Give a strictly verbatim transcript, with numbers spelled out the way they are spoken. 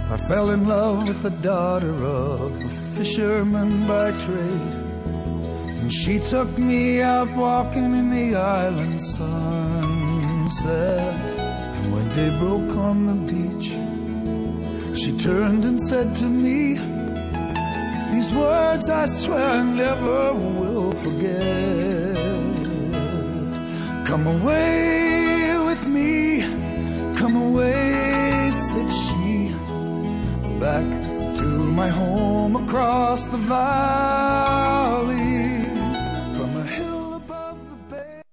I fell in love with the daughter of a fisherman by trade, and she took me out walking in the island sunset. And when day broke on the beach, she turned and said to me, these words I swear I never will forget. Come away with me, come away, said she, back to my home across the valley